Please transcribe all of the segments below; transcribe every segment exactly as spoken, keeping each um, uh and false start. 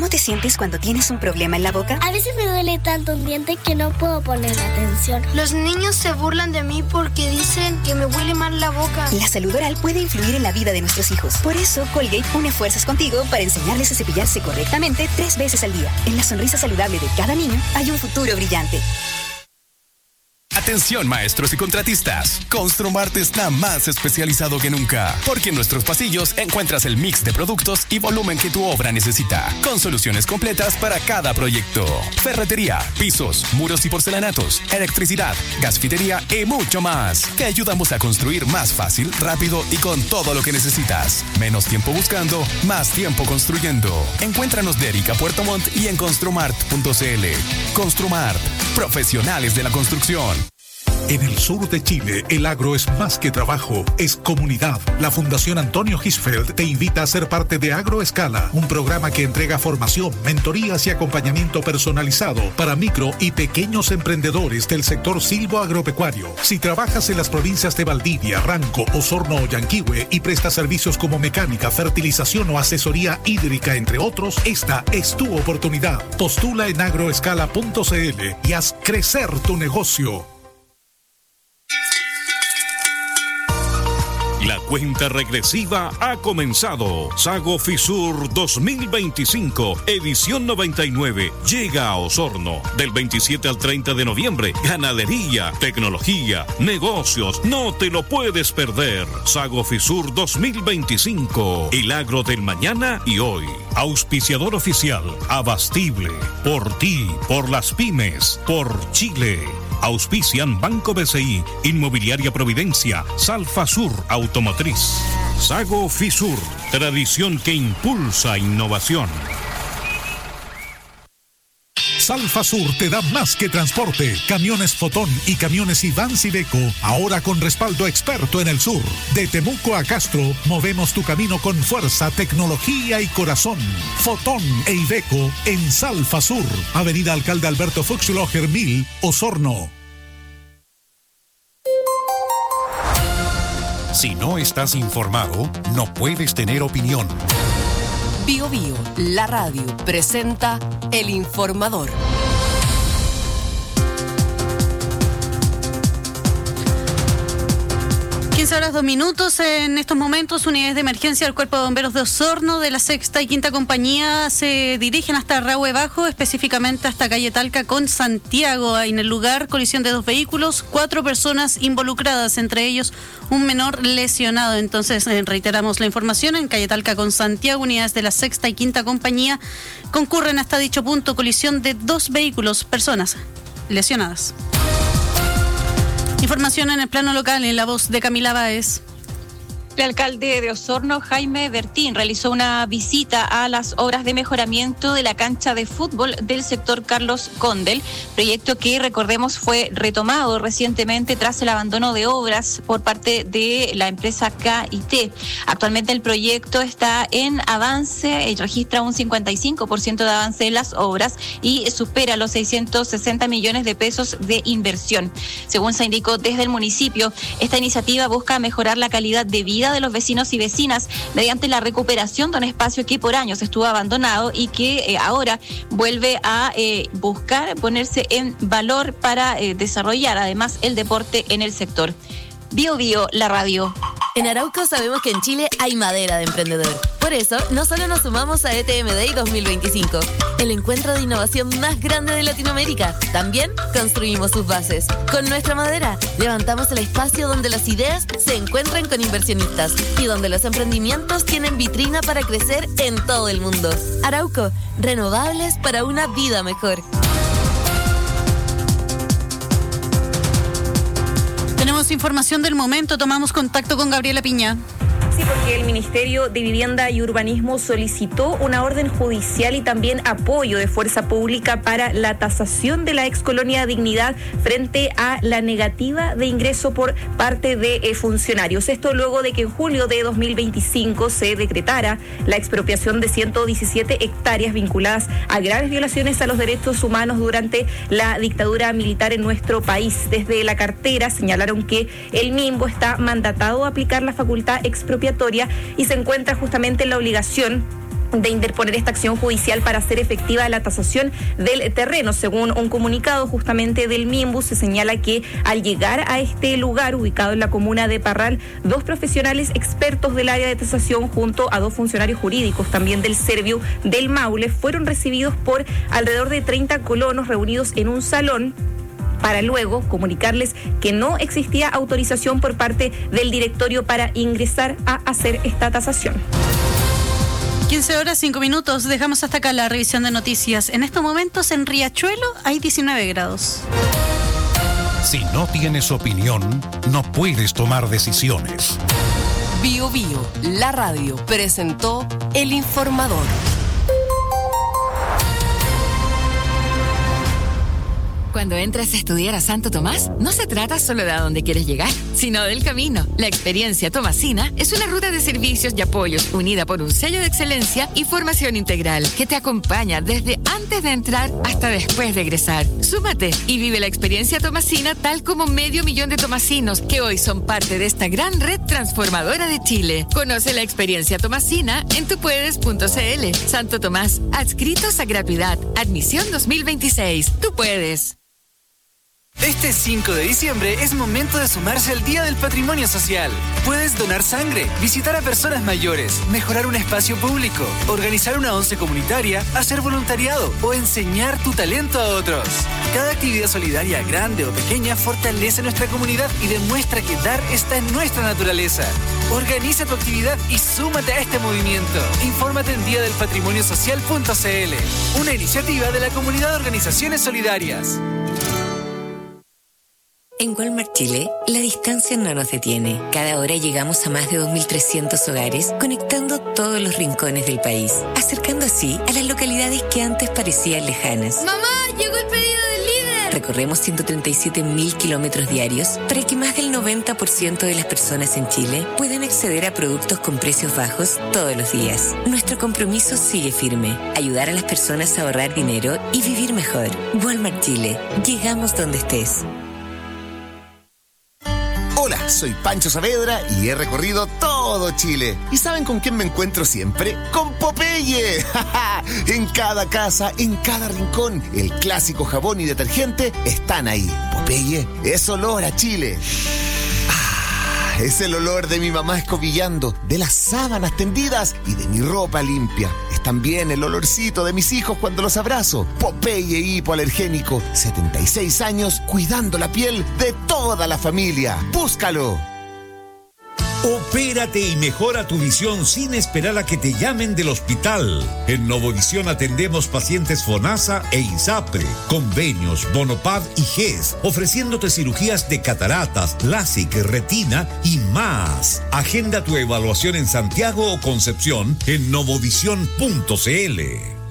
¿Cómo te sientes cuando tienes un problema en la boca? A veces me duele tanto un diente que no puedo poner atención. Los niños se burlan de mí porque dicen que me huele mal la boca. La salud oral puede influir en la vida de nuestros hijos. Por eso, Colgate une fuerzas contigo para enseñarles a cepillarse correctamente tres veces al día. En la sonrisa saludable de cada niño hay un futuro brillante. Atención maestros y contratistas, Construmart está más especializado que nunca, porque en nuestros pasillos encuentras el mix de productos y volumen que tu obra necesita, con soluciones completas para cada proyecto. Ferretería, pisos, muros y porcelanatos, electricidad, gasfitería y mucho más. Te ayudamos a construir más fácil, rápido y con todo lo que necesitas. Menos tiempo buscando, más tiempo construyendo. Encuéntranos de Erika Puerto Montt y en construmart punto c l. Construmart, profesionales de la construcción. En el sur de Chile, el agro es más que trabajo, es comunidad. La Fundación Antonio Hirschfeld te invita a ser parte de Agroescala, un programa que entrega formación, mentorías y acompañamiento personalizado para micro y pequeños emprendedores del sector silvoagropecuario. Si trabajas en las provincias de Valdivia, Ranco, Osorno o Yanquihue y prestas servicios como mecánica, fertilización o asesoría hídrica, entre otros, esta es tu oportunidad. Postula en agroescala punto c l y haz crecer tu negocio. La cuenta regresiva ha comenzado. Sago Fisur dos mil veinticinco, edición noventa y nueve, llega a Osorno. Del veintisiete al treinta de noviembre, ganadería, tecnología, negocios, no te lo puedes perder. Sago Fisur dos mil veinticinco, el agro del mañana y hoy. Auspiciador oficial, Abastible, por ti, por las pymes, por Chile. Auspician Banco B C I, Inmobiliaria Providencia, Salfasur Automotriz. Sago Fisur, tradición que impulsa innovación. Salfasur te da más que transporte. Camiones Fotón y camiones Iván Iveco, ahora con respaldo experto en el sur. De Temuco a Castro, movemos tu camino con fuerza, tecnología y corazón. Fotón e Iveco en Salfasur. Avenida Alcalde Alberto Fuchsloger mil, Osorno. Si no estás informado, no puedes tener opinión. Bio Bio, la radio, presenta El Informador. quince horas dos minutos. En estos momentos, unidades de emergencia del Cuerpo de Bomberos de Osorno, de la sexta y quinta compañía, se dirigen hasta Rahue Bajo, específicamente hasta calle Talca con Santiago. En el lugar, colisión de dos vehículos, cuatro personas involucradas, entre ellos un menor lesionado. Entonces, eh, reiteramos la información: en calle Talca con Santiago, unidades de la sexta y quinta compañía concurren hasta dicho punto, colisión de dos vehículos, personas lesionadas. Información en el plano local, en la voz de Camila Báez. El alcalde de Osorno, Jaime Bertín, realizó una visita a las obras de mejoramiento de la cancha de fútbol del sector Carlos Condel, proyecto que, recordemos, fue retomado recientemente tras el abandono de obras por parte de la empresa K I T. Actualmente el proyecto está en avance, registra un cincuenta y cinco por ciento de avance en las obras y supera los seiscientos sesenta millones de pesos de inversión. Según se indicó desde el municipio, esta iniciativa busca mejorar la calidad de vida de los vecinos y vecinas mediante la recuperación de un espacio que por años estuvo abandonado y que eh, ahora vuelve a eh, buscar ponerse en valor para eh, desarrollar además el deporte en el sector. Bio Bio, la radio. En Arauco sabemos que en Chile hay madera de emprendedor. Por eso, no solo nos sumamos a E T M Day dos mil veinticinco, el encuentro de innovación más grande de Latinoamérica, también construimos sus bases. Con nuestra madera, levantamos el espacio donde las ideas se encuentran con inversionistas y donde los emprendimientos tienen vitrina para crecer en todo el mundo. Arauco, renovables para una vida mejor. Tenemos información del momento, tomamos contacto con Gabriela Piña. Sí, porque el Ministerio de Vivienda y Urbanismo solicitó una orden judicial y también apoyo de fuerza pública para la tasación de la ex colonia Dignidad frente a la negativa de ingreso por parte de eh, funcionarios. Esto luego de que en julio de dos mil veinticinco se decretara la expropiación de ciento diecisiete hectáreas vinculadas a graves violaciones a los derechos humanos durante la dictadura militar en nuestro país. Desde la cartera señalaron que el MIMBO está mandatado a aplicar la facultad expropiatoria y se encuentra justamente en la obligación de interponer esta acción judicial para hacer efectiva la tasación del terreno. Según un comunicado justamente del Mimbus, se señala que al llegar a este lugar ubicado en la comuna de Parral, dos profesionales expertos del área de tasación junto a dos funcionarios jurídicos también del Serviu del Maule fueron recibidos por alrededor de treinta colonos reunidos en un salón para luego comunicarles que no existía autorización por parte del directorio para ingresar a hacer esta tasación. quince horas, cinco minutos. Dejamos hasta acá la revisión de noticias. En estos momentos en Riachuelo hay diecinueve grados. Si no tienes opinión, no puedes tomar decisiones. Bio Bio, la radio, presentó El Informador. Cuando entras a estudiar a Santo Tomás, no se trata solo de a dónde quieres llegar, sino del camino. La experiencia tomasina es una ruta de servicios y apoyos unida por un sello de excelencia y formación integral que te acompaña desde antes de entrar hasta después de egresar. Súmate y vive la experiencia tomasina tal como medio millón de tomasinos que hoy son parte de esta gran red transformadora de Chile. Conoce la experiencia tomasina en tupuedes punto cl. Santo Tomás, adscritos a gratuidad. Admisión dos mil veintiséis. Tú puedes. Este cinco de diciembre es momento de sumarse al Día del Patrimonio Social. Puedes donar sangre, visitar a personas mayores, mejorar un espacio público, organizar una once comunitaria, hacer voluntariado o enseñar tu talento a otros. Cada actividad solidaria, grande o pequeña, fortalece nuestra comunidad y demuestra que dar está en nuestra naturaleza. Organiza tu actividad y súmate a este movimiento. Infórmate en día del patrimonio social punto cl, una iniciativa de la Comunidad de Organizaciones Solidarias. En Walmart Chile, la distancia no nos detiene. Cada hora llegamos a más de dos mil trescientos hogares, conectando todos los rincones del país, acercando así a las localidades que antes parecían lejanas. ¡Mamá, llegó el pedido del líder! Recorremos ciento treinta y siete mil kilómetros diarios para que más del noventa por ciento de las personas en Chile puedan acceder a productos con precios bajos todos los días. Nuestro compromiso sigue firme: ayudar a las personas a ahorrar dinero y vivir mejor. Walmart Chile, llegamos donde estés. Hola, soy Pancho Saavedra y he recorrido todo Chile. ¿Y saben con quién me encuentro siempre? ¡Con Popeye! En cada casa, en cada rincón, el clásico jabón y detergente están ahí. Popeye es olor a Chile. Ah, es el olor de mi mamá escobillando, de las sábanas tendidas y de mi ropa limpia. Es también el olorcito de mis hijos cuando los abrazo. Popeye hipoalergénico, setenta y seis años cuidando la piel de toda la familia. ¡Búscalo! Opérate y mejora tu visión sin esperar a que te llamen del hospital. En Novovisión atendemos pacientes FONASA e ISAPRE, convenios, Bonopad y G E S, ofreciéndote cirugías de cataratas, LASIK, retina y más. Agenda tu evaluación en Santiago o Concepción en novovisión punto cl.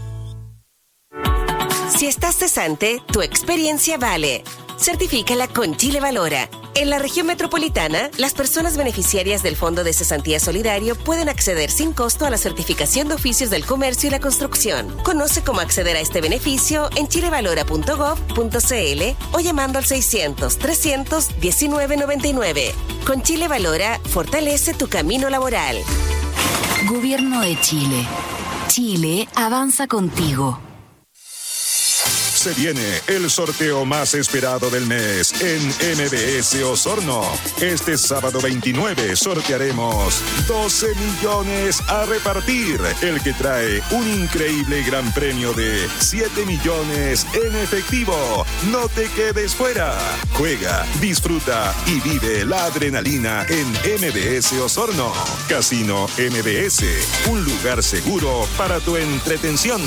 Si estás cesante, tu experiencia vale. Certifícala con Chile Valora. En la región metropolitana, las personas beneficiarias del Fondo de Cesantía Solidario pueden acceder sin costo a la certificación de oficios del comercio y la construcción. Conoce cómo acceder a este beneficio en chilevalora punto gov punto cl o llamando al seiscientos, trescientos, diecinueve noventa y nueve. Con Chile Valora, fortalece tu camino laboral. Gobierno de Chile. Chile avanza contigo. Se viene el sorteo más esperado del mes en M B S Osorno. Este sábado veintinueve sortearemos doce millones a repartir, el que trae un increíble gran premio de siete millones en efectivo. No te quedes fuera. Juega, disfruta y vive la adrenalina en M B S Osorno. Casino M B S, un lugar seguro para tu entretención.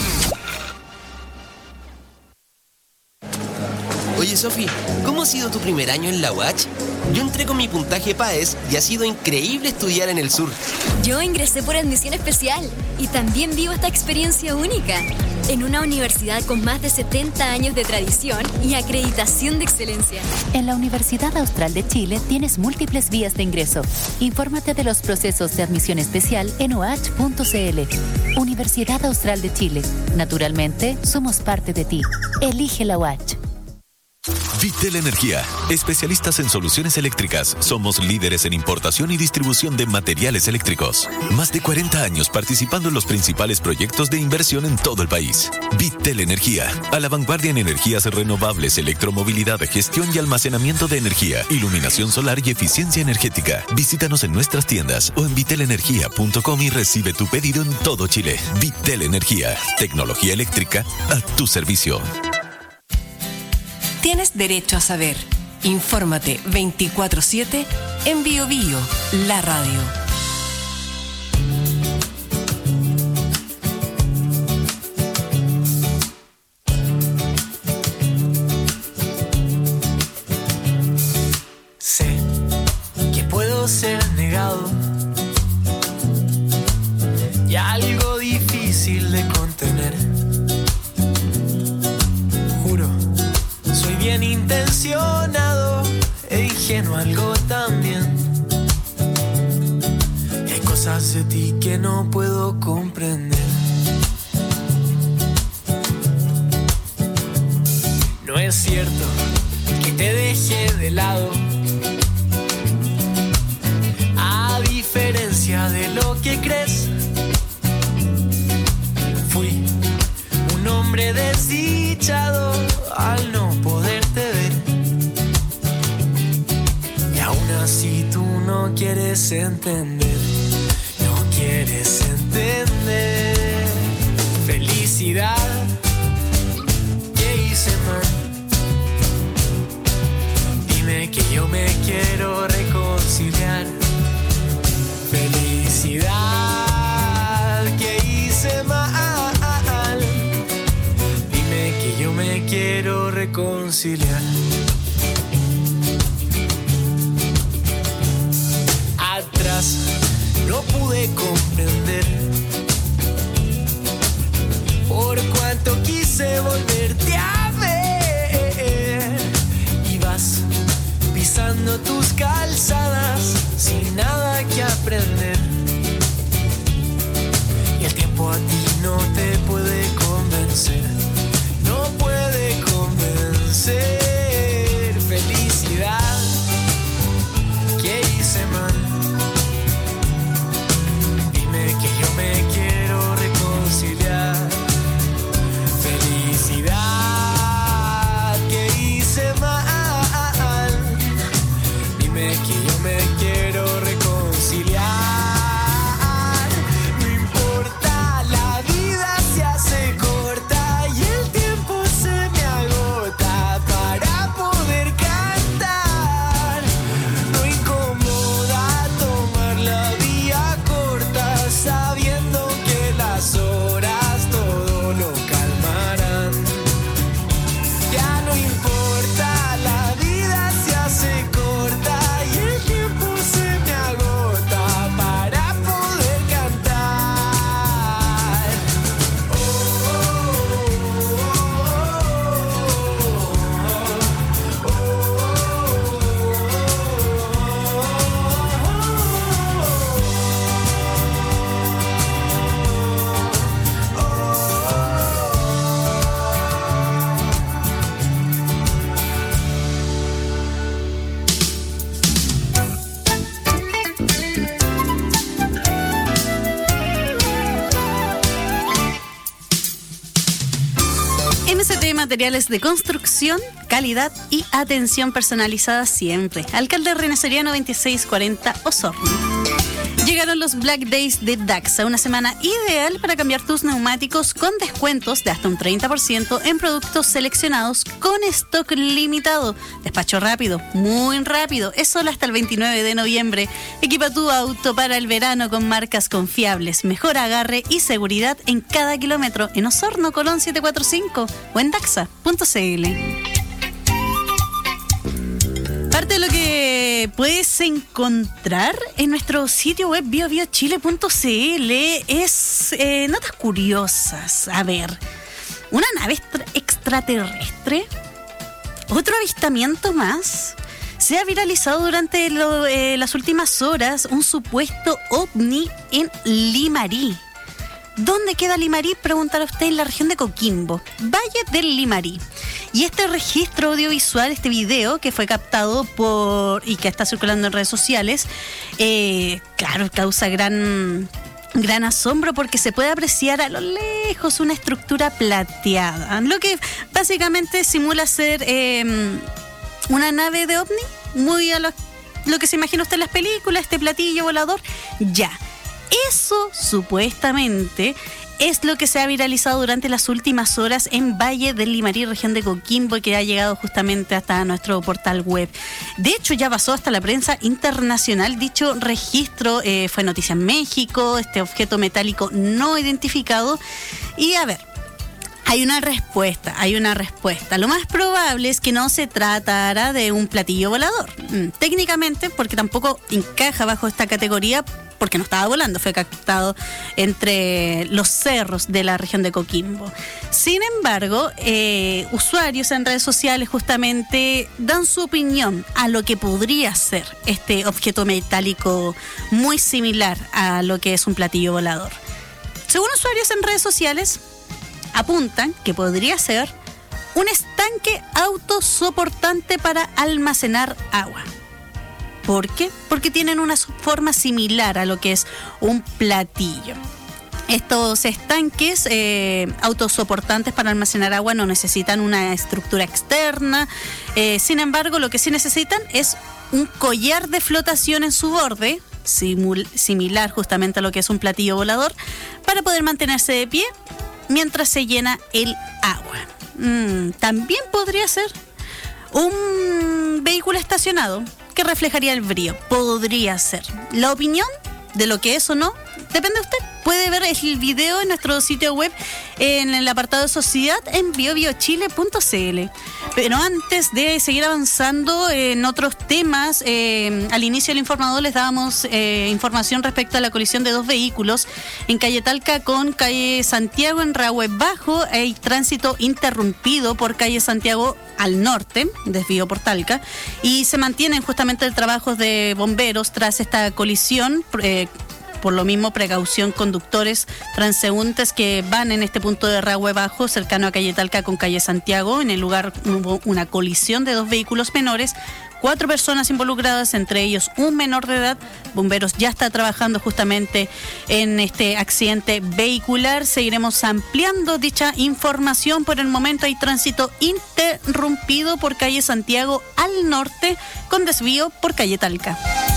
Oye, Sofi, ¿cómo ha sido tu primer año en la U A C H? Yo entré con mi puntaje PAES y ha sido increíble estudiar en el sur. Yo ingresé por admisión especial y también vivo esta experiencia única en una universidad con más de setenta años de tradición y acreditación de excelencia. En la Universidad Austral de Chile tienes múltiples vías de ingreso. Infórmate de los procesos de admisión especial en u a c h punto c l. Universidad Austral de Chile. Naturalmente, somos parte de ti. Elige la U A C H. Vitel Energía, especialistas en soluciones eléctricas. Somos líderes en importación y distribución de materiales eléctricos. Más de cuarenta años participando en los principales proyectos de inversión en todo el país. Vitel Energía, a la vanguardia en energías renovables, electromovilidad, gestión y almacenamiento de energía, iluminación solar y eficiencia energética. Visítanos en nuestras tiendas o en vitel energía punto com y recibe tu pedido en todo Chile. Vitel Energía, tecnología eléctrica a tu servicio. Tienes derecho a saber. Infórmate veinticuatro siete en Bio Bio, la radio. Sé que puedo ser negado y algo difícil de contener. Juro, soy bien intencionado e ingenuo algo también. Y hay cosas de ti que no puedo comprender. No es cierto que te dejé de lado, a diferencia de lo que crees. Fui un hombre desdichado al no poderte ver, y aún así tú no quieres entender, no quieres entender. Felicidad, ¿qué hice mal? Dime que yo me quiero reconciliar. Felicidad, ¿qué hice mal? Dime que yo me quiero reconciliar. Atrás no pude comprender por cuánto quise volverte a ver. Y vas pisando tus calzadas sin nada que aprender, y el tiempo a ti no te puede convencer, no puede convencer. Felicidad, ¿qué hice mal? Dime que yo me quiero reconciliar. Felicidad, ¿qué hice mal? Dime que yo me quiero reconciliar. No importa, la vida se hace corta y el tiempo se me agota para poder cantar. No incomoda tomar la vía corta sabiendo que las horas todo lo calmarán. Ya no importa, la vida se hace corta y el tiempo se me agota para poder cantar. Oh, oh, oh, oh, M S T Materiales de Construcción, calidad y atención personalizada siempre. Alcalde René Soriano veintiséis cuarenta, Osorno. Llegaron los Black Days de Daxa, una semana ideal para cambiar tus neumáticos con descuentos de hasta un treinta por ciento en productos seleccionados con stock limitado. Despacho rápido, muy rápido, es solo hasta el veintinueve de noviembre. Equipa tu auto para el verano con marcas confiables, mejor agarre y seguridad en cada kilómetro en Osorno, Colón setecientos cuarenta y cinco o en daxa punto c l. Parte de lo que puedes encontrar en nuestro sitio web bio bio chile punto c l es eh, notas curiosas. A ver, una nave extra- extraterrestre, otro avistamiento más. Se ha viralizado durante lo, eh, las últimas horas un supuesto ovni en Limarí. ¿Dónde queda Limarí? Preguntará usted, en la región de Coquimbo, Valle del Limarí. Y este registro audiovisual, este video que fue captado por y que está circulando en redes sociales, eh, claro, causa gran... gran asombro porque se puede apreciar a lo lejos una estructura plateada, lo que básicamente simula ser eh, una nave de ovni, muy a lo, lo que se imagina usted en las películas, este platillo volador. Ya, eso supuestamente es lo que se ha viralizado durante las últimas horas en Valle del Limarí, región de Coquimbo, que ha llegado justamente hasta nuestro portal web. De hecho, ya pasó hasta la prensa internacional. Dicho registro eh, fue noticia en México, este objeto metálico no identificado. Y a ver, hay una respuesta, hay una respuesta. Lo más probable es que no se tratara de un platillo volador. Mm, técnicamente, porque tampoco encaja bajo esta categoría, porque no estaba volando, fue captado entre los cerros de la región de Coquimbo. Sin embargo, eh, usuarios en redes sociales justamente dan su opinión a lo que podría ser este objeto metálico muy similar a lo que es un platillo volador. Según usuarios en redes sociales, apuntan que podría ser un estanque autosoportante para almacenar agua. ¿Por qué? Porque tienen una forma similar a lo que es un platillo. Estos estanques eh, autosoportantes para almacenar agua no necesitan una estructura externa. Eh, sin embargo, lo que sí necesitan es un collar de flotación en su borde, simul- similar justamente a lo que es un platillo volador, para poder mantenerse de pie mientras se llena el agua. Mm, también podría ser un vehículo estacionado que reflejaría el brillo. Podría ser. La opinión de lo que es o no depende de usted. Puede ver el video en nuestro sitio web en el apartado de sociedad en bio bio chile punto c l. Pero antes de seguir avanzando en otros temas, eh, al inicio del informador les dábamos eh, información respecto a la colisión de dos vehículos en calle Talca con calle Santiago en Rahue Bajo. Hay tránsito interrumpido por calle Santiago al norte, desvío por Talca, y se mantienen justamente trabajos de bomberos tras esta colisión. Eh, Por lo mismo, precaución conductores transeúntes que van en este punto de Rahue Bajo, cercano a calle Talca con calle Santiago. En el lugar hubo una colisión de dos vehículos menores, cuatro personas involucradas, entre ellos un menor de edad. Bomberos ya está trabajando justamente en este accidente vehicular. Seguiremos ampliando dicha información. Por el momento hay tránsito interrumpido por calle Santiago al norte con desvío por calle Talca.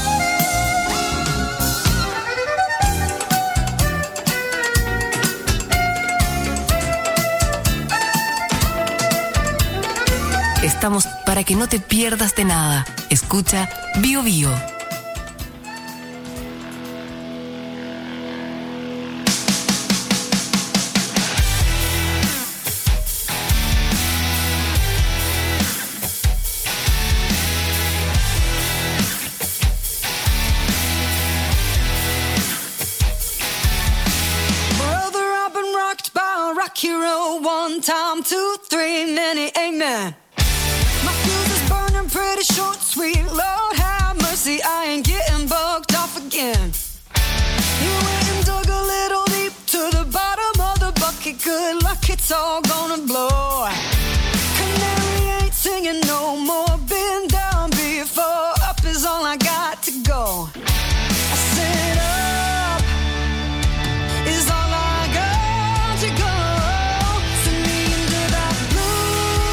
Estamos para que no te pierdas de nada. Escucha Bio Bio. Brother, I've been rocked by a rock hero. One time, two, three, many amen. Pretty short, sweet, Lord have mercy, I ain't getting bugged off again. You went and dug a little deep to the bottom of the bucket. Good luck, it's all gonna blow. Canary ain't singing no more. Been down before, up is all I got to go. I said up is all I got to go. Send me into that blue.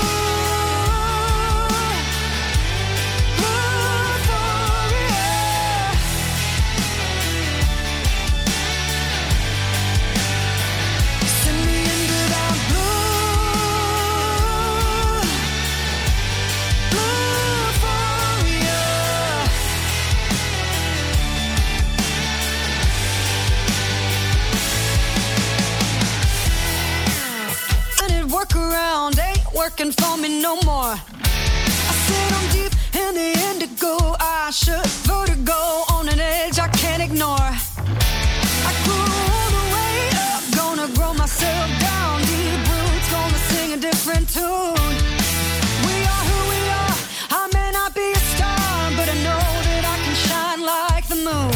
Workaround ain't working for me no more. I said I'm deep in the indigo. I should vertigo on an edge I can't ignore. I grew all the way up, gonna grow myself down. Deep roots, gonna sing a different tune. We are who we are. I may not be a star, but I know that I can shine like the moon.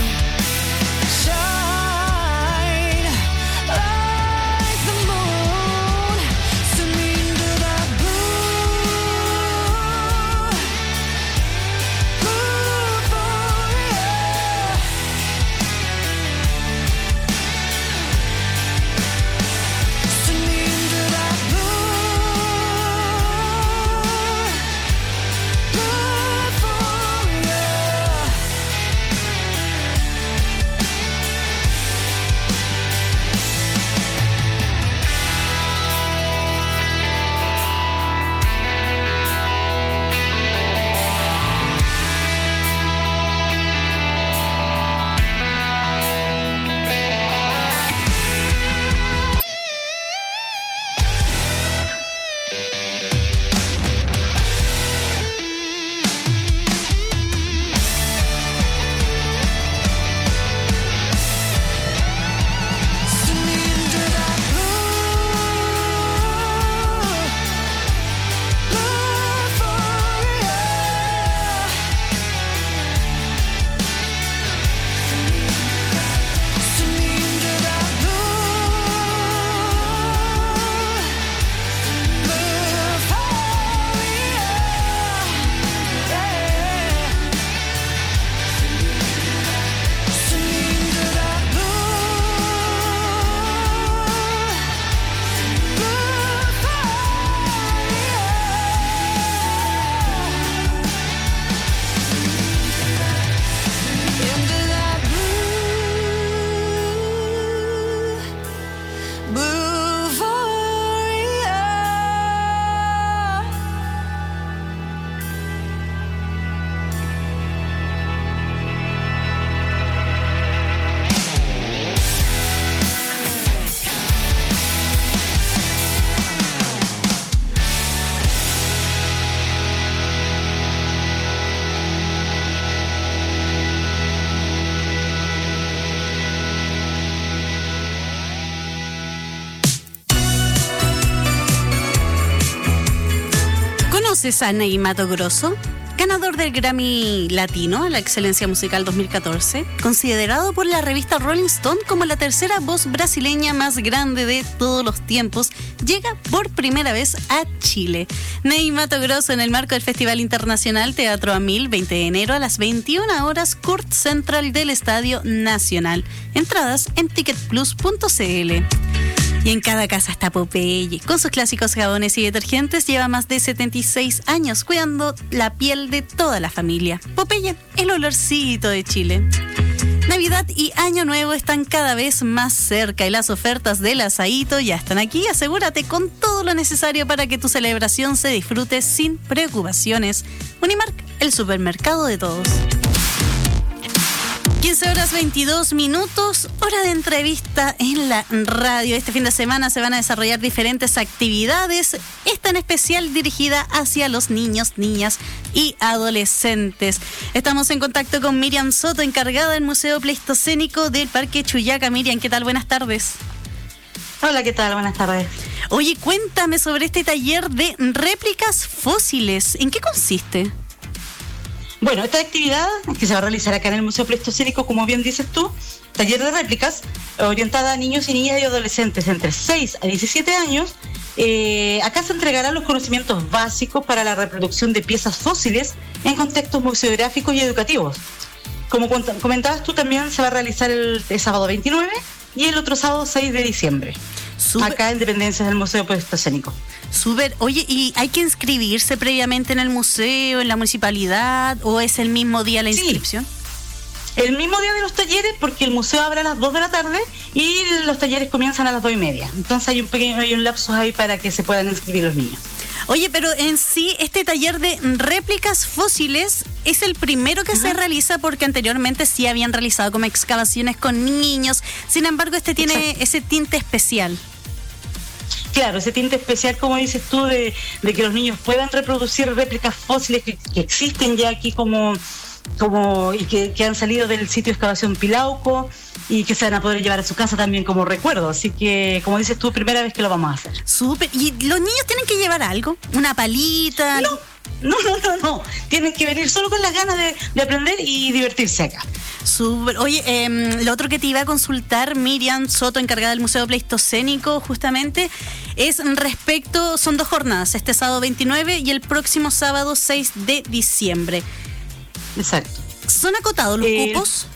Shine like the moon. Send me into that blue. ¿Conoces a Ney Mato Grosso? Ganador del Grammy Latino a la Excelencia Musical dos mil catorce, considerado por la revista Rolling Stone como la tercera voz brasileña más grande de todos los tiempos, llega por primera vez a Chile. Ney Mato Grosso en el marco del Festival Internacional Teatro a Mil, veinte de enero a las veintiuna horas, Court Central del Estadio Nacional. Entradas en ticket plus punto c l. Y en cada casa está Popeye. Con sus clásicos jabones y detergentes lleva más de setenta y seis años cuidando la piel de toda la familia. Popeye, el olorcito de Chile. Navidad y Año Nuevo están cada vez más cerca y las ofertas del asadito ya están aquí. Asegúrate con todo lo necesario para que tu celebración se disfrute sin preocupaciones. Unimark, el supermercado de todos. quince horas veintidós minutos, hora de entrevista en la radio. Este fin de semana se van a desarrollar diferentes actividades, esta en especial dirigida hacia los niños, niñas y adolescentes. Estamos en contacto con Miriam Soto, encargada del Museo Pleistocénico del Parque Chuyaca. Miriam, ¿qué tal? Buenas tardes. Hola, ¿qué tal? Buenas tardes. Oye, cuéntame sobre este taller de réplicas fósiles. ¿En qué consiste? Bueno, esta actividad que se va a realizar acá en el Museo Pleistocénico, como bien dices tú, taller de réplicas, orientada a niños y niñas y adolescentes entre seis a diecisiete años. Eh, acá se entregarán los conocimientos básicos para la reproducción de piezas fósiles en contextos museográficos y educativos. Como comentabas tú, también se va a realizar el, el sábado veintinueve y el otro sábado seis de diciembre. Super. Acá en dependencias del Museo Pleistocénico. Súper. Oye, ¿y hay que inscribirse previamente en el museo, en la municipalidad, o es el mismo día la inscripción? Sí. El mismo día de los talleres, porque el museo abre a las dos de la tarde y los talleres comienzan a las dos y media. Entonces hay un pequeño, hay un lapso ahí para que se puedan inscribir los niños. Oye, pero en sí, este taller de réplicas fósiles es el primero que uh-huh. se realiza, porque anteriormente sí habían realizado como excavaciones con niños. Sin embargo, este tiene Exacto. ese tinte especial. Claro, ese tinte especial, como dices tú, de, de que los niños puedan reproducir réplicas fósiles que, que existen ya aquí como, como y que, que han salido del sitio de excavación Pilauco y que se van a poder llevar a su casa también como recuerdo. Así que, como dices tú, primera vez que lo vamos a hacer. Súper. ¿Y los niños tienen que llevar algo? ¿Una palita? No, no, no, no, no. Tienen que venir solo con las ganas de, de aprender y divertirse acá. Súper. Oye, eh, lo otro que te iba a consultar, Miriam Soto, encargada del Museo Pleistocénico, justamente, es respecto, son dos jornadas, este sábado veintinueve y el próximo sábado seis de diciembre. Exacto. ¿Son acotados los eh, cupos?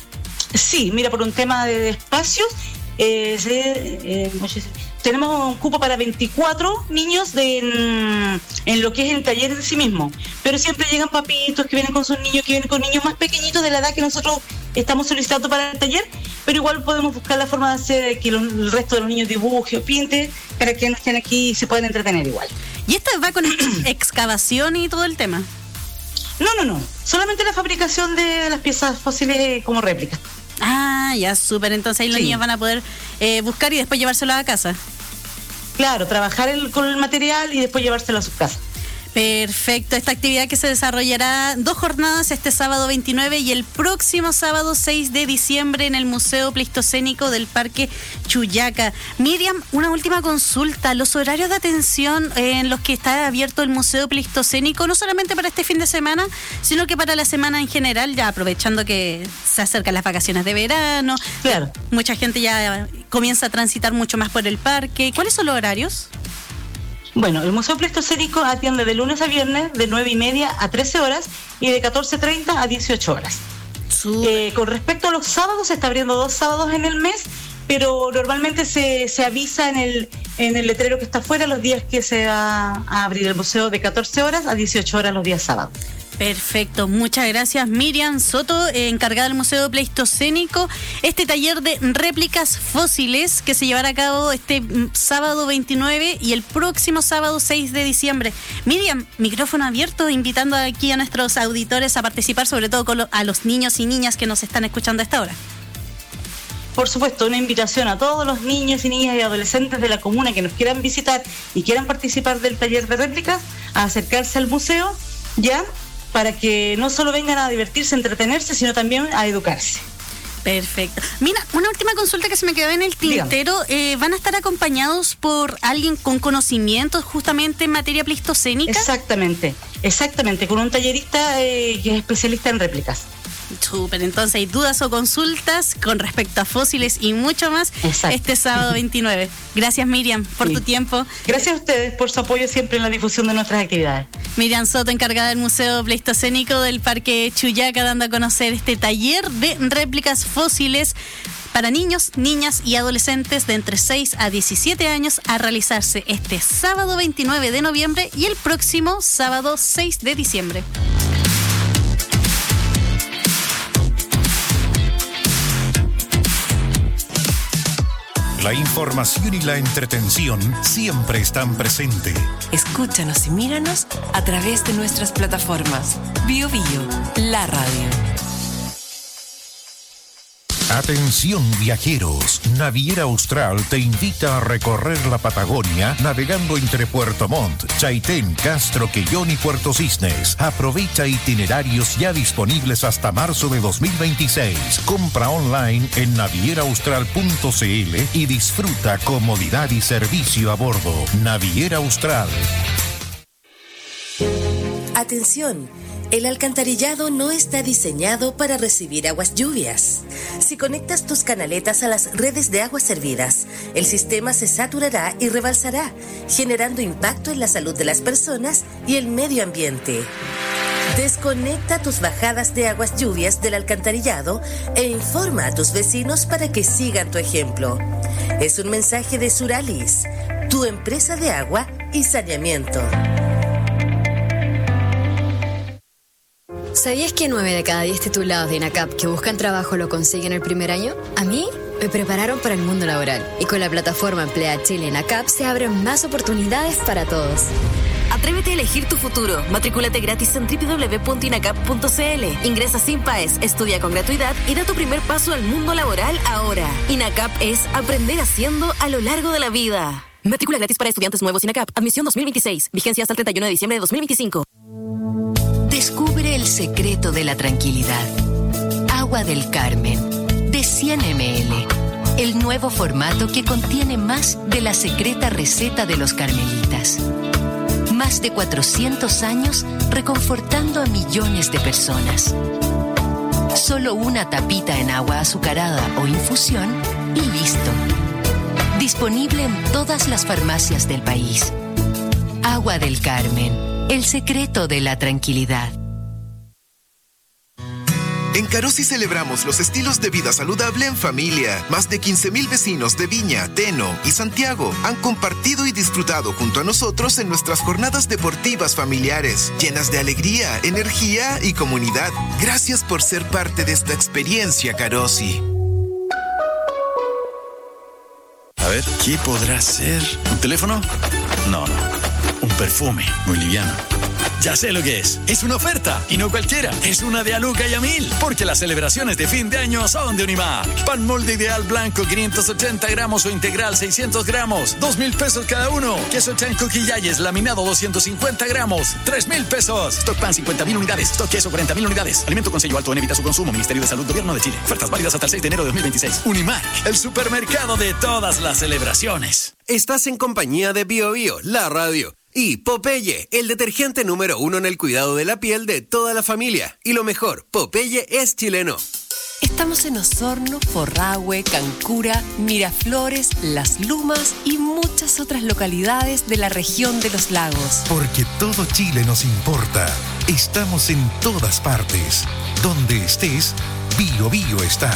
Sí, mira, por un tema de espacios, eh, se, eh, tenemos un cupo para veinticuatro niños de, en, en lo que es el taller en sí mismo, pero siempre llegan papitos que vienen con sus niños, que vienen con niños más pequeñitos de la edad que nosotros estamos solicitando para el taller, pero igual podemos buscar la forma de hacer que los, el resto de los niños dibuje o pinte para que no estén aquí y se puedan entretener igual. ¿Y esta va con excavación y todo el tema? No, no, no, solamente la fabricación de las piezas fósiles como réplicas. Ah, ya, súper. Entonces ahí los sí. niños van a poder eh, buscar y después llevárselo a casa. Claro, trabajar el, con el material y después llevárselo a su casa. Perfecto. Esta actividad que se desarrollará dos jornadas, este sábado veintinueve y el próximo sábado seis de diciembre en el Museo Pleistocénico del Parque Chuyaca. Miriam, una última consulta. Los horarios de atención en los que está abierto el Museo Pleistocénico, no solamente para este fin de semana, sino que para la semana en general, ya aprovechando que se acercan las vacaciones de verano. Claro. Mucha gente ya comienza a transitar mucho más por el parque. ¿Cuáles son los horarios? Bueno, el Museo Pleistocénico atiende de lunes a viernes de nueve y media a trece horas y de catorce treinta a dieciocho horas. Eh, con respecto a los sábados, se está abriendo dos sábados en el mes, pero normalmente se, se avisa en el, en el letrero que está afuera los días que se va a abrir el museo, de catorce horas a dieciocho horas los días sábados. Perfecto, muchas gracias Miriam Soto, eh, encargada del Museo Pleistocénico. Este taller de réplicas fósiles que se llevará a cabo este mm, sábado veintinueve y el próximo sábado seis de diciembre. Miriam, micrófono abierto, invitando aquí a nuestros auditores a participar, sobre todo con lo, a los niños y niñas que nos están escuchando a esta hora. Por supuesto, una invitación a todos los niños y niñas y adolescentes de la comuna que nos quieran visitar y quieran participar del taller de réplicas, a acercarse al museo, ya, para que no solo vengan a divertirse, a entretenerse, sino también a educarse. Perfecto. Mira, una última consulta que se me quedó en el tintero. Eh, ¿Van a estar acompañados por alguien con conocimientos justamente en materia pleistocénica? Exactamente, exactamente, con un tallerista eh, que es especialista en réplicas. Súper, entonces hay dudas o consultas con respecto a fósiles y mucho más. Exacto. Este sábado veintinueve. Gracias Miriam por sí. tu tiempo. Gracias a ustedes por su apoyo siempre en la difusión de nuestras actividades. Miriam Soto, encargada del Museo Pleistocénico del Parque Chuyaca, dando a conocer este taller de réplicas fósiles para niños, niñas y adolescentes de entre seis a diecisiete años, a realizarse este sábado veintinueve de noviembre y el próximo sábado seis de diciembre. La información y la entretención siempre están presentes. Escúchanos y míranos a través de nuestras plataformas. Bio Bio, la radio. Atención viajeros, Naviera Austral te invita a recorrer la Patagonia navegando entre Puerto Montt, Chaitén, Castro, Quellón y Puerto Cisnes. Aprovecha itinerarios ya disponibles hasta marzo de dos mil veintiséis. Compra online en naviera austral punto c l y disfruta comodidad y servicio a bordo. Naviera Austral. Atención. El alcantarillado no está diseñado para recibir aguas lluvias. Si conectas tus canaletas a las redes de aguas servidas, el sistema se saturará y rebalsará, generando impacto en la salud de las personas y el medio ambiente. Desconecta tus bajadas de aguas lluvias del alcantarillado e informa a tus vecinos para que sigan tu ejemplo. Es un mensaje de Suralis, tu empresa de agua y saneamiento. ¿Sabías que nueve de cada diez titulados de INACAP que buscan trabajo lo consiguen el primer año? A mí me prepararon para el mundo laboral y con la plataforma Emplea Chile INACAP se abren más oportunidades para todos. Atrévete a elegir tu futuro. Matricúlate gratis en doble u doble u doble u punto inacap punto c l. Ingresa sin P A E S, estudia con gratuidad y da tu primer paso al mundo laboral ahora. INACAP es aprender haciendo a lo largo de la vida. Matrícula gratis para estudiantes nuevos INACAP. Admisión dos mil veintiséis. Vigencia hasta el treinta y uno de diciembre de dos mil veinticinco. Descubre el secreto de la tranquilidad. Agua del Carmen, de cien mililitros. El nuevo formato que contiene más de la secreta receta de los carmelitas. Más de cuatrocientos años reconfortando a millones de personas. Solo una tapita en agua azucarada o infusión y listo. Disponible en todas las farmacias del país. Agua del Carmen. El secreto de la tranquilidad. En Carosi celebramos los estilos de vida saludable en familia. Más de quince mil vecinos de Viña, Teno y Santiago han compartido y disfrutado junto a nosotros en nuestras jornadas deportivas familiares, llenas de alegría, energía y comunidad. Gracias por ser parte de esta experiencia, Carosi. A ver, ¿qué podrá ser? ¿Un teléfono? No, no. Un perfume, muy liviano. Ya sé lo que es. Es una oferta, y no cualquiera. Es una de Aluca y a mil. Porque las celebraciones de fin de año son de Unimac. Pan molde ideal blanco, quinientos ochenta gramos o integral, seiscientos gramos. dos mil pesos cada uno. Queso chanco quillayes, laminado, doscientos cincuenta gramos. tres mil pesos. Stock pan, cincuenta mil unidades. Stock queso, cuarenta mil unidades. Alimento con sello alto en evita su consumo. Ministerio de Salud, Gobierno de Chile. Ofertas válidas hasta el seis de enero de dos mil veintiséis. Unimac, el supermercado de todas las celebraciones. Estás en compañía de Bio Bio, la radio. Y Popeye, el detergente número uno en el cuidado de la piel de toda la familia. Y lo mejor, Popeye es chileno. Estamos en Osorno, Forrahue, Cancura, Miraflores, Las Lumas y muchas otras localidades de la región de los lagos. Porque todo Chile nos importa. Estamos en todas partes. Donde estés, Bio Bio está.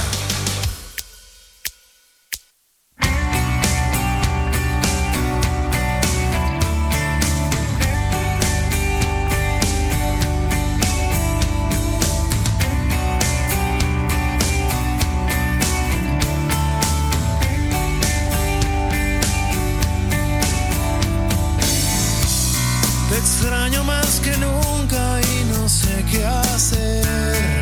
extraño más que nunca y no sé qué hacer.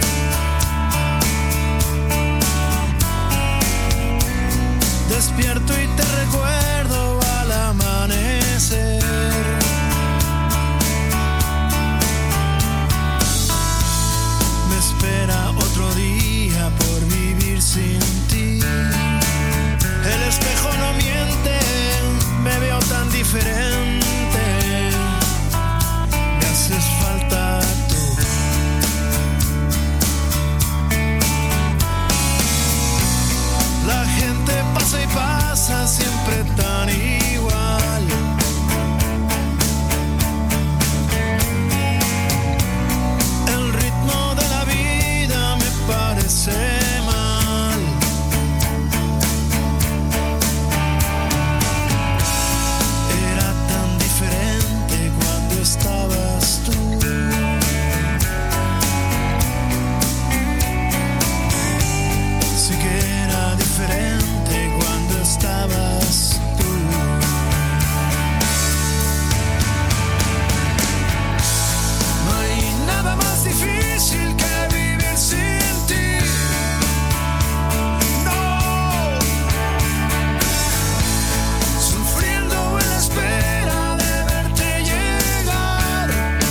Despierto y te recuerdo al amanecer. Me espera otro día por vivir sin ti. El espejo no miente, me veo tan diferente. Me haces falta tú. La gente pasa y pasa siempre tan igual. El ritmo de la vida me parece mal. Era tan diferente cuando estabas tú. Sí que era diferente cuando estabas tú. No hay nada más difícil que vivir sin ti. No. Sufriendo en la espera de verte llegar.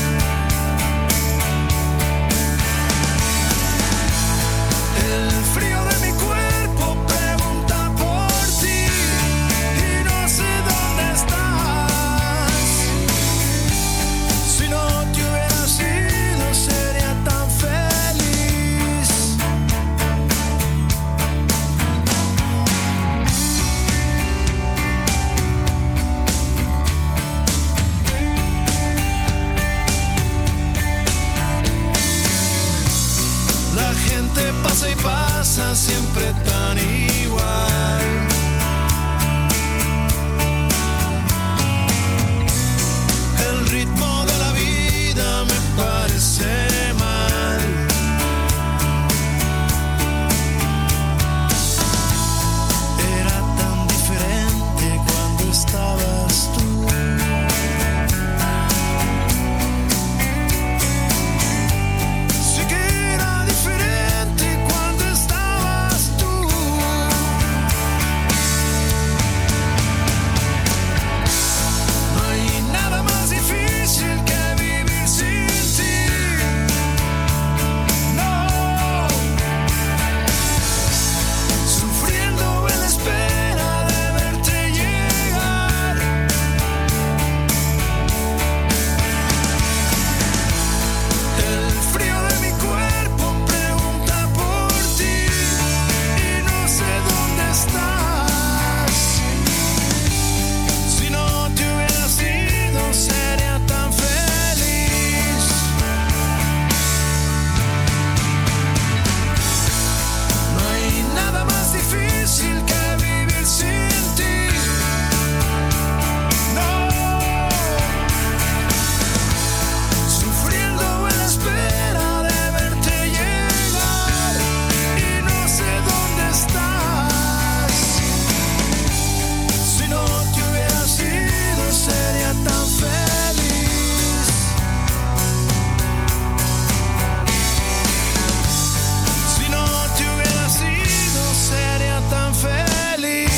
El frío de mi cuerpo pregunta por ti y no sé dónde estás. Si no te hubiera sido sería tan feliz. La gente pasa y pasa siempre tan igual. El ritmo de la vida me parece mal. Era tan diferente cuando estabas tú. Sí que era diferente cuando estabas tú. No hay nada más difícil que vivir sin ti. No. Sufriendo en la espera de verte llegar. El frío de mi cuerpo pregunta por ti y no sé dónde estás. Si no te hubiera sido sería tan feliz. No hay nada más difícil que vivir sin ti. No. Sufriendo en la espera de verte llegar y no sé dónde estás. Si no te hubiera sido sería tan feliz. Si no te hubiera sido sería tan feliz.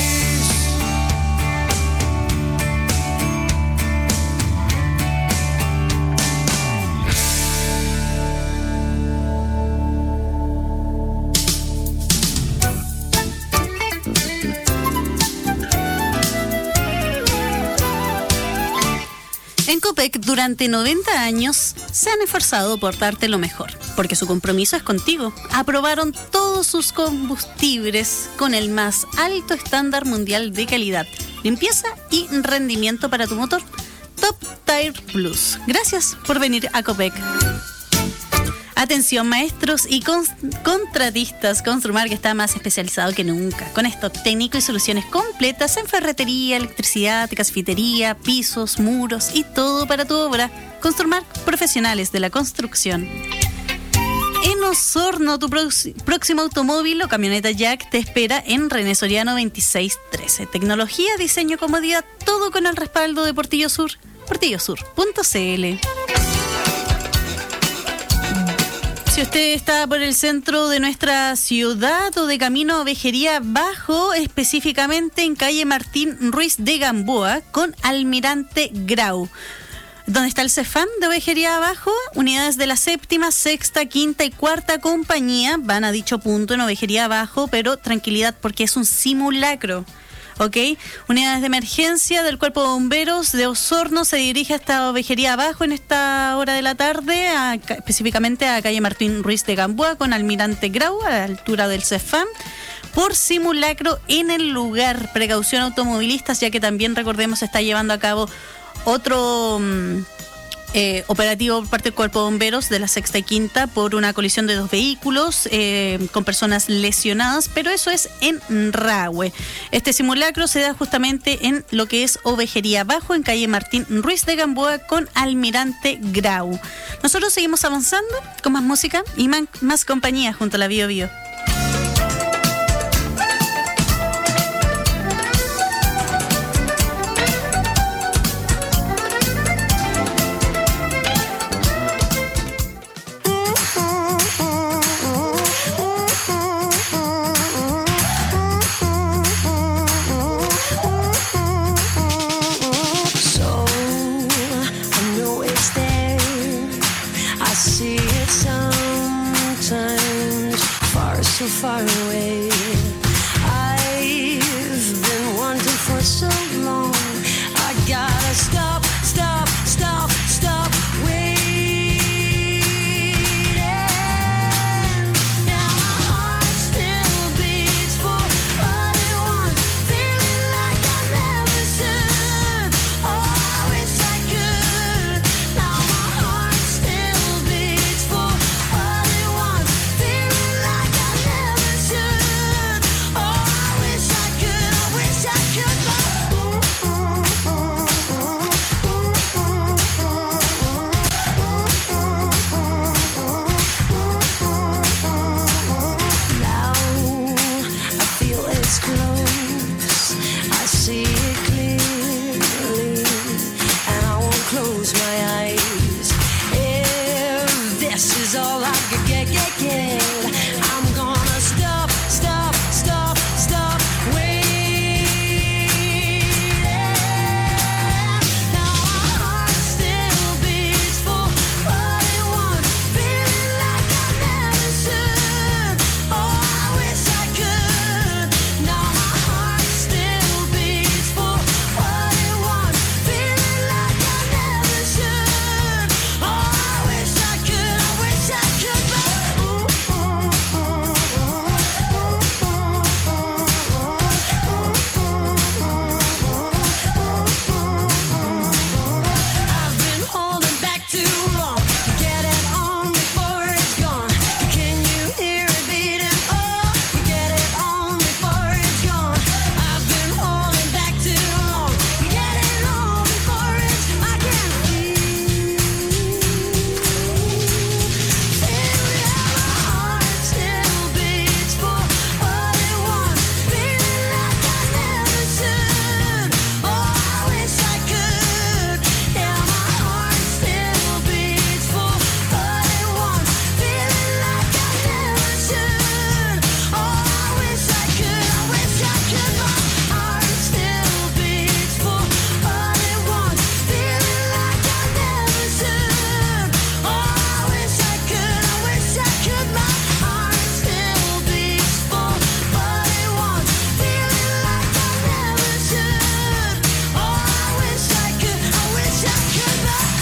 En Copec, durante noventa años, se han esforzado por darte lo mejor, porque su compromiso es contigo. Aprobaron todos sus combustibles con el más alto estándar mundial de calidad, limpieza y rendimiento para tu motor. Top Tire Plus. Gracias por venir a Copec. Atención maestros y con- contratistas, Construmar que está más especializado que nunca, con stock técnico y soluciones completas en ferretería, electricidad, gasfitería, pisos, muros y todo para tu obra. Construmar, profesionales de la construcción. En Osorno, tu pro- próximo automóvil o camioneta Jack te espera en René Soriano veintiséis trece. Tecnología, diseño, comodidad, todo con el respaldo de Portillo Sur. portillosur punto c l. Si usted está por el centro de nuestra ciudad o de camino a Ovejería Bajo, específicamente en calle Martín Ruiz de Gamboa con Almirante Grau, donde está el Cefam de Ovejería Abajo, unidades de la séptima, sexta, quinta y cuarta compañía van a dicho punto en Ovejería Abajo, pero tranquilidad porque es un simulacro. ¿Ok? Unidades de emergencia del Cuerpo de Bomberos de Osorno se dirige hasta Ovejería Abajo en esta hora de la tarde, a, específicamente a calle Martín Ruiz de Gamboa con Almirante Grau, a la altura del Cefam, por simulacro en el lugar. Precaución automovilistas, ya que también, recordemos, se está llevando a cabo otro mm, eh, operativo por parte del Cuerpo de Bomberos de la sexta y quinta por una colisión de dos vehículos eh, con personas lesionadas, pero eso es en Rahue. Este simulacro se da justamente en lo que es Ovejería Bajo, en calle Martín Ruiz de Gamboa con Almirante Grau. Nosotros seguimos avanzando con más música y más, más compañía junto a la Bio Bio. So far away, I've been wanting for so long. I gotta stop, stop, stop, stop waiting. Now my heart still beats for what it wants, feeling like I never should. Oh, I wish I could. Now my heart still beats for what it wants, feeling like I never should. Oh, I wish I could, I wish I could. Now I feel it's close, I see it clearly, and I won't close my eyes. If this is all I could get, get, get, I'm gonna stop, stop, stop, stop waiting. Now my heart still beats for what it wants, feeling like I never should. Oh, I wish I could. Now my heart still beats for what it wants, feeling like I never should. Oh, I wish I could, I wish I could. I've been holding back too long. Get it on before it's gone. Can you hear it beating? Oh, get it on before it's gone. I've been holding back too long. Get it on before it's. I can feel, feel how my heart still beats for what it wants, feeling like I never should. Oh, I wish I could. Yeah, my heart still beats for what it wants, feeling like I never should. Oh, I wish I could, I wish I could. My heart still beats for what it wants, feeling like I never should. Oh, I wish I could, I wish I could. My heart still beats for what it wants, feeling like I never should. Oh, I wish I could, I wish I could.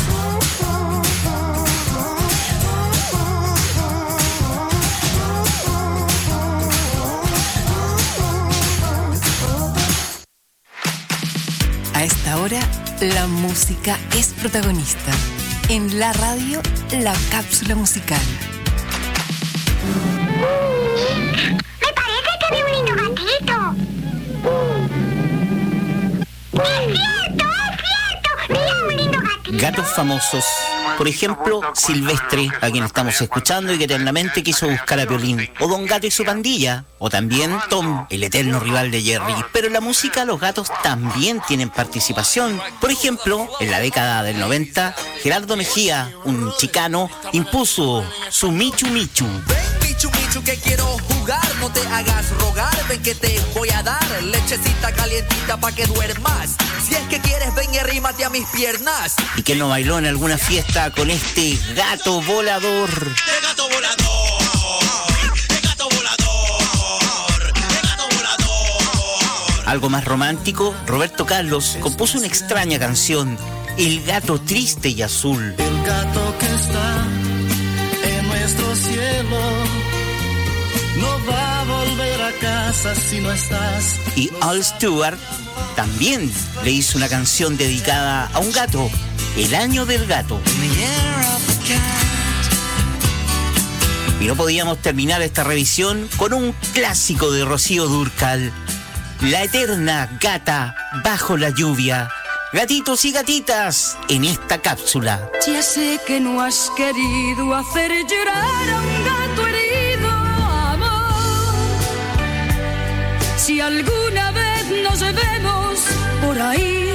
A esta hora, la música es protagonista. En la radio, la cápsula musical. Me parece que vi un lindo gatito. ¡Es cierto, es cierto! ¡Mira un lindo gatito! gatos famosos. Por ejemplo, Silvestre, a quien estamos escuchando y que eternamente quiso buscar a Piolín. O Don Gato y su pandilla. O también Tom, el eterno rival de Jerry. Pero en la música los gatos también tienen participación. Por ejemplo, en la década del noventa, Gerardo Mejía, un chicano, impuso su Michu Michu. Michu Michu que quiero jugar, no te hagas rogar, ven que te voy a dar lechecita calientita pa' que duermas. Si es que quieres, ven y arrímate a mis piernas. ¿Y quién no bailó en alguna fiesta con este gato volador? ¡El gato volador! ¡El gato volador! ¡El gato volador! Algo más romántico, Roberto Carlos compuso una extraña canción, El gato triste y azul. El gato que está en nuestro cielo no va a volver a casa si no estás. Y Al Stewart también le hizo una canción dedicada a un gato, El año del gato. Y no podíamos terminar esta revisión con un clásico de Rocío Dúrcal, La eterna gata bajo la lluvia. Gatitos y gatitas en esta cápsula. Ya sé que no has querido hacer llorar a un gato herido, amor. Si alguna vez nos vemos por ahí,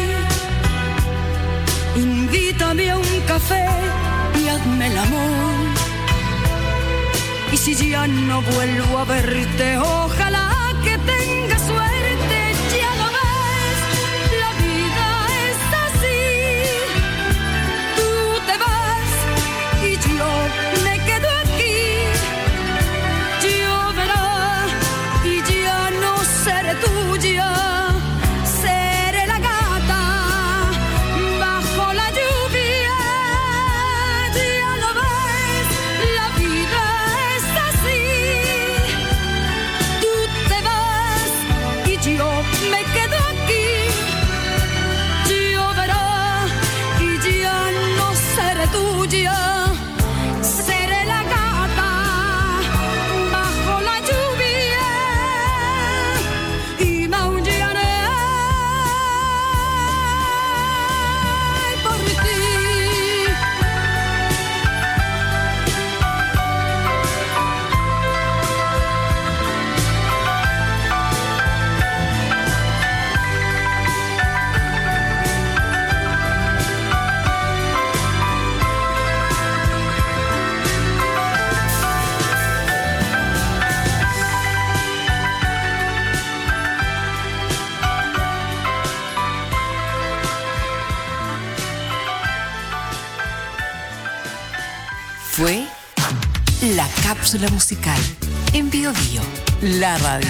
invítame a un café y hazme el amor. Y si ya no vuelvo a verte, ojalá que tenga suerte, ya lo ves, la vida es así. Tú te vas y yo me quedo aquí. Yo verá y ya no seré tuya. Seré la gata bajo la lluvia. Ya lo ves, la vida es así. Tú te vas y yo me quedo aquí. Yo verá y ya no seré tuya. Seré la gata bajo la lluvia y maullaré por ti. Fue la cápsula musical en Bio Bio, la radio.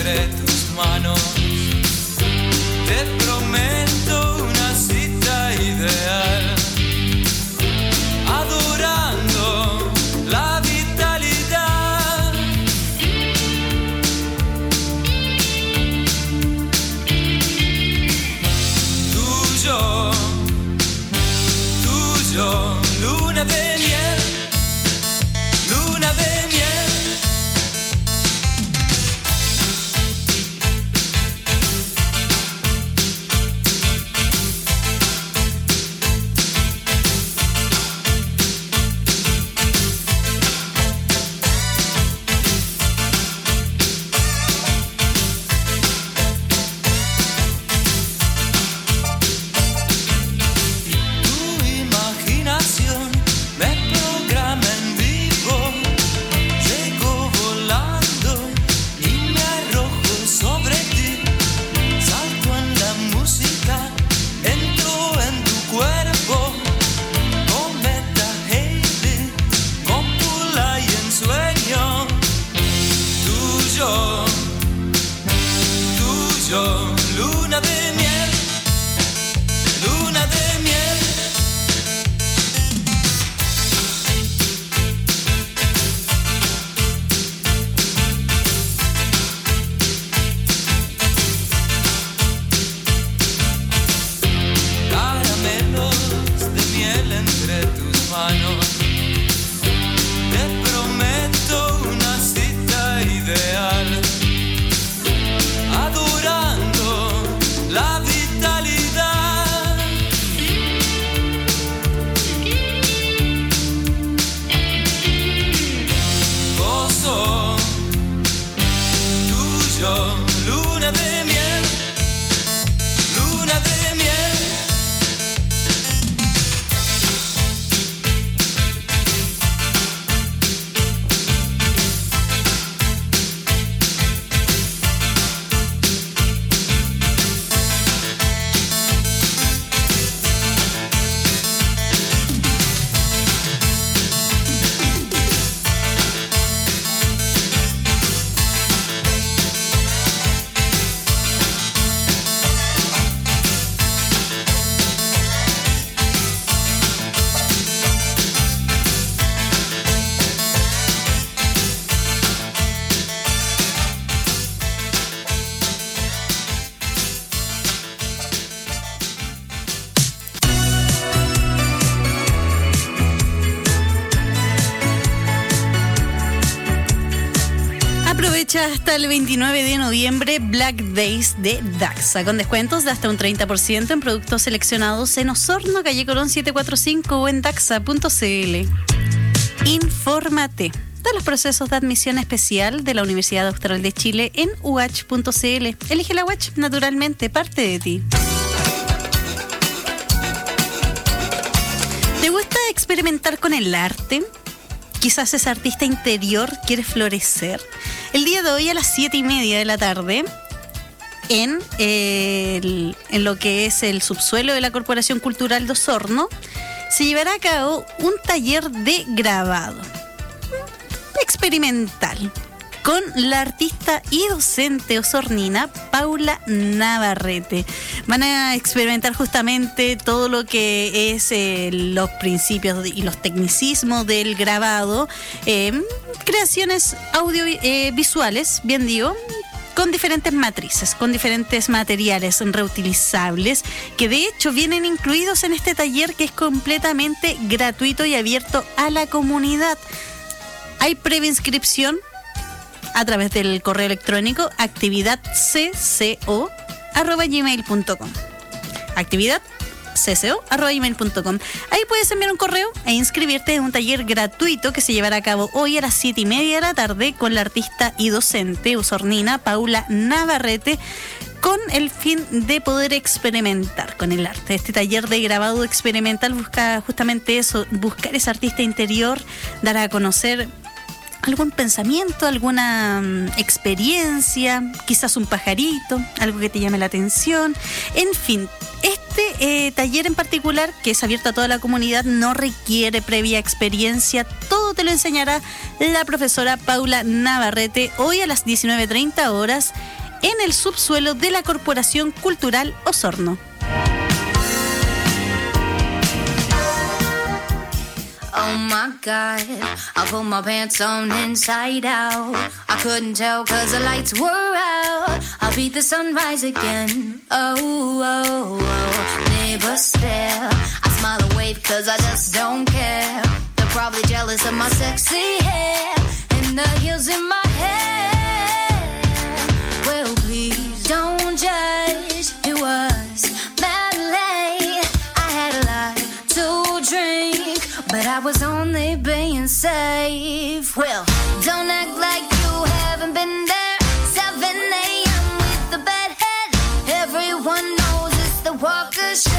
entre tus manos. Te prometo una cita ideal, adorando la vitalidad. Tuyo, tuyo, luna de miel, luna de miel. Luna de miel, luna de miel. Caramelos de miel entre tus manos. Te prometo una cita ideal, adorando la vitalidad. Gozo tuyo, luna de miel, luna de miel. Aprovecha hasta el veintinueve de noviembre Black Days de Daxa, con descuentos de hasta un treinta por ciento en productos seleccionados en Osorno, calle Colón setecientos cuarenta y cinco o en daxa punto c l. Infórmate de los procesos de admisión especial de la Universidad Austral de Chile en u h punto c l. Elige la U H, naturalmente, parte de ti. ¿Te gusta experimentar con el arte? Quizás ese artista interior quiere florecer. El día de hoy a las siete y media de la tarde, en, eh, el, en lo que es el subsuelo de la Corporación Cultural de Osorno, se llevará a cabo un taller de grabado experimental con la artista y docente osornina Paula Navarrete. Van a experimentar justamente todo lo que es eh, los principios y los tecnicismos del grabado, eh, creaciones audiovisuales, eh, bien digo, con diferentes matrices, con diferentes materiales reutilizables, que de hecho vienen incluidos en este taller, que es completamente gratuito y abierto a la comunidad. Hay previa inscripción a través del correo electrónico actividad c c o arroba gmail punto com. actividad c c o arroba gmail punto com. Ahí puedes enviar un correo e inscribirte en un taller gratuito que se llevará a cabo hoy a las siete y media de la tarde con la artista y docente osornina Paula Navarrete, con el fin de poder experimentar con el arte. Este taller de grabado experimental busca justamente eso, buscar ese artista interior, dar a conocer algún pensamiento, alguna um, experiencia, quizás un pajarito, algo que te llame la atención. En fin, este eh, taller en particular, que es abierto a toda la comunidad, no requiere previa experiencia. Todo te lo enseñará la profesora Paula Navarrete hoy a las diecinueve treinta horas en el subsuelo de la Corporación Cultural Osorno. Oh my God, I put my pants on inside out. I couldn't tell cause the lights were out. I'll beat the sunrise again. Oh, oh, oh. Neighbors stare. I smile and wave cause I just don't care. They're probably jealous of my sexy hair and the heels in my hair. Well, please don't judge. It was ballet. I had a lot to drink, but I was only being safe. Well, don't act like you haven't been there. seven a.m. with the bad head. Everyone knows it's the walk of shame.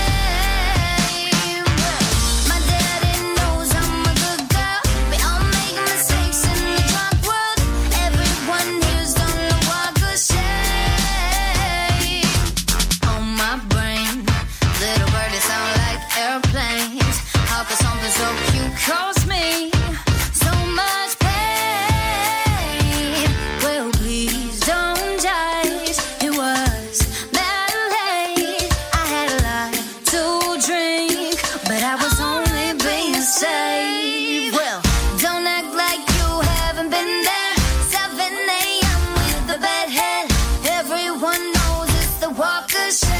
My daddy knows I'm a good girl. We all make mistakes in the drunk world. Everyone here's done the walk of shame. On my brain, little birdies sound like airplanes. How could something so cute cause me so much pain? Well, please don't judge. It was that late. I had a lot to drink, but I was only being safe. Well, don't act like you haven't been there. seven a.m. with the bad head. Everyone knows it's the walk of shame.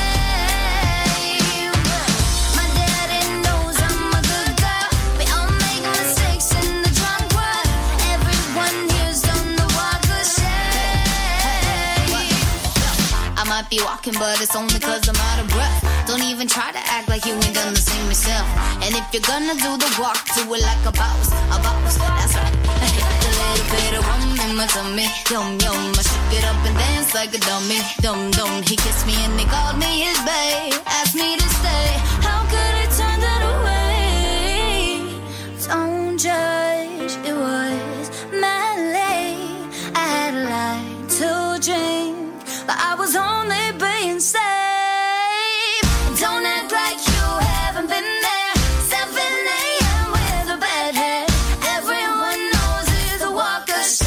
Be walking, but it's only cause I'm out of breath. Don't even try to act like you ain't done the same yourself. And if you're gonna do the walk, do it like a boss, a boss, that's right. A little bit of rum in my tummy, yum yum. I shake it up and dance like a dummy, dum dum. He kissed me and he called me his babe, asked me to stay. How could I turn that away? Don't judge, it was my late. I had a lot to drink, but I was only being safe. Don't act like you haven't been there. seven a.m. with a bad head. Everyone knows it's a walk of shame.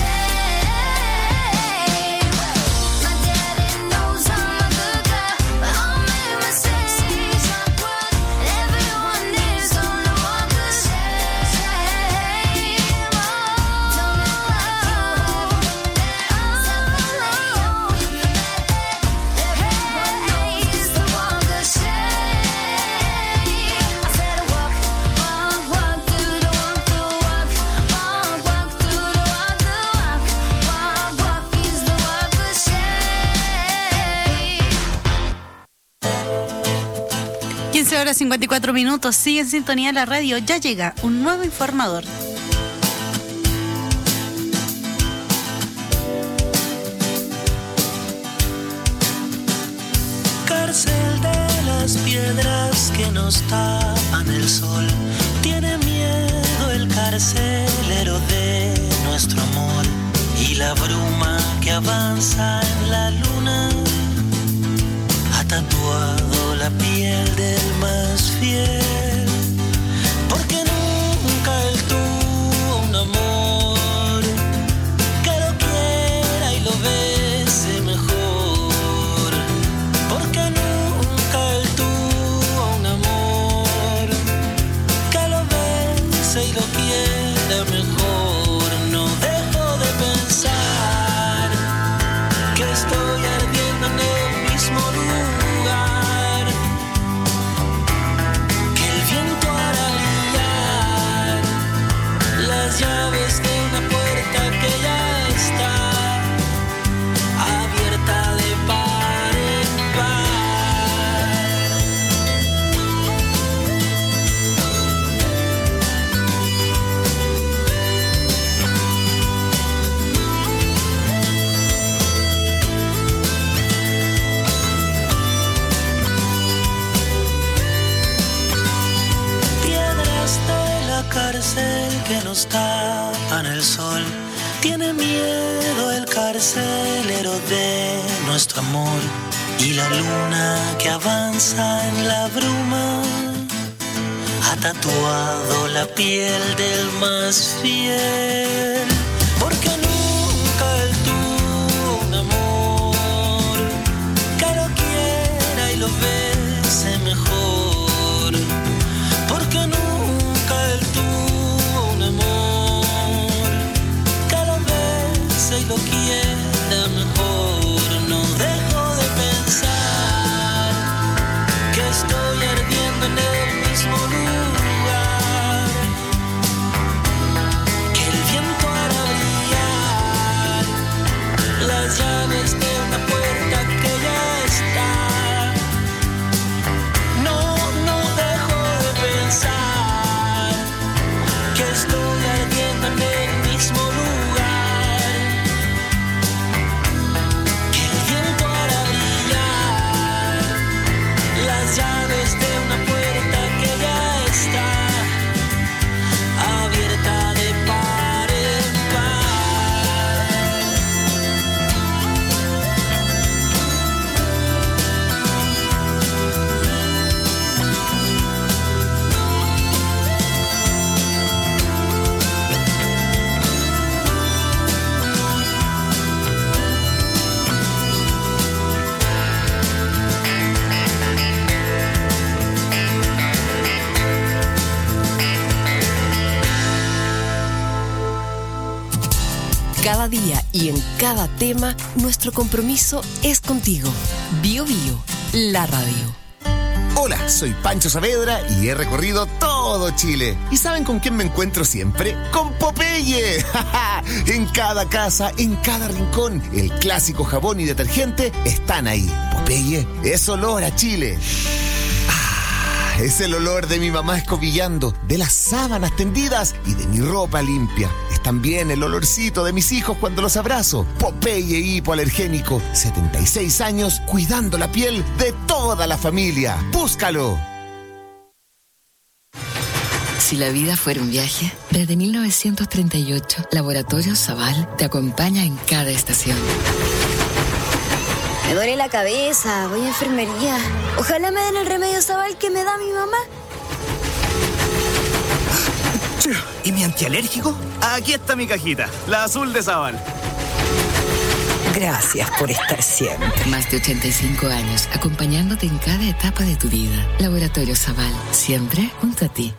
My daddy knows I'm a good girl, but I'll make mistakes in the drunk world. Everyone is on the walk of shame. Don't act like you haven't been there. seven a.m. with a bad head. Everyone knows it's the walk of shame. I said walk, walk, walk through the walk, the walk, walk, walk through the walk, the walk, walk, walk is the walk of shame. quince horas cincuenta y cuatro minutos, sigue en sintonía la radio, ya llega un nuevo informador. Cárcel de las piedras que nos tapan el sol. Tiene miedo el carcelero de nuestro amor. Y la bruma que avanza en la luna ha tatuado la piel del más fiel. Porque nunca él tuvo un amor que lo quiera y lo bese mejor. Porque nunca él tuvo un amor que lo bese y lo quiera mejor. No dejo de pensar que estoy ardiendo en el mismo lugar, que el viento hará brillar las llaves de una puerta que ya está abierta de par en par. cárcel que nos tapa en el sol. Tiene miedo el carcelero de nuestro amor. Y la luna que avanza en la bruma ha tatuado la piel del más fiel. Porque nunca él tuvo un amor que lo quiera y lo bese mejor. Porque nunca él tuvo un amor que lo bese y lo quiera mejor. No dejo de pensar que estoy ardiendo en el mismo lugar, que el viento hará brillar las llaves de una puerta que ya está. No, no dejo de pensar que estoy ardiendo en el mismo lugar, que el viento hará brillar las llaves de una puerta que ya está abierta de par en Cada día y en cada tema, nuestro compromiso es contigo. Bio Bio, la radio. Hola, soy Pancho Saavedra y he recorrido todo Chile. ¿Y saben con quién me encuentro siempre? ¡Con Popeye! En cada casa, en cada rincón, el clásico jabón y detergente están ahí. Popeye es olor a Chile. Es el olor de mi mamá escobillando, de las sábanas tendidas y de mi ropa limpia. Es también el olorcito de mis hijos cuando los abrazo. Popeye hipoalergénico, setenta y seis años cuidando la piel de toda la familia. ¡Búscalo! Si la vida fuera un viaje, desde mil novecientos treinta y ocho, Laboratorios Zaval te acompaña en cada estación. Me duele la cabeza, voy a enfermería. Ojalá me den el remedio Zaval que me da mi mamá. ¿Y mi antialérgico? Aquí está mi cajita, la azul de Zaval. Gracias por estar siempre. Más de ochenta y cinco años, acompañándote en cada etapa de tu vida. Laboratorios Zaval, siempre junto a ti.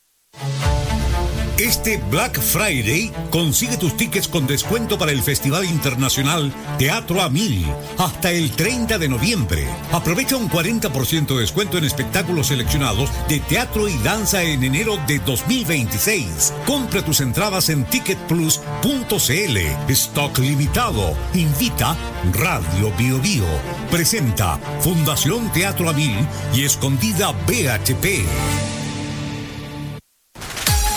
Este Black Friday consigue tus tickets con descuento para el Festival Internacional Teatro a Mil hasta el treinta de noviembre. Aprovecha un cuarenta por ciento de descuento en espectáculos seleccionados de teatro y danza en enero de dos mil veintiséis. Compra tus entradas en ticket plus punto c l. Stock limitado. Invita Radio Bio Bio. Presenta Fundación Teatro a Mil y Escondida B H P.